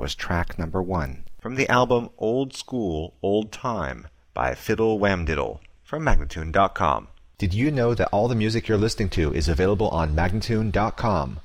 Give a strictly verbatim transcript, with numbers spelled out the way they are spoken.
That was track number one from the album Old School, Old Time by Fiddle Whamdiddle from Magnatune dot com. Did you know that all the music you're listening to is available on Magnatune dot com?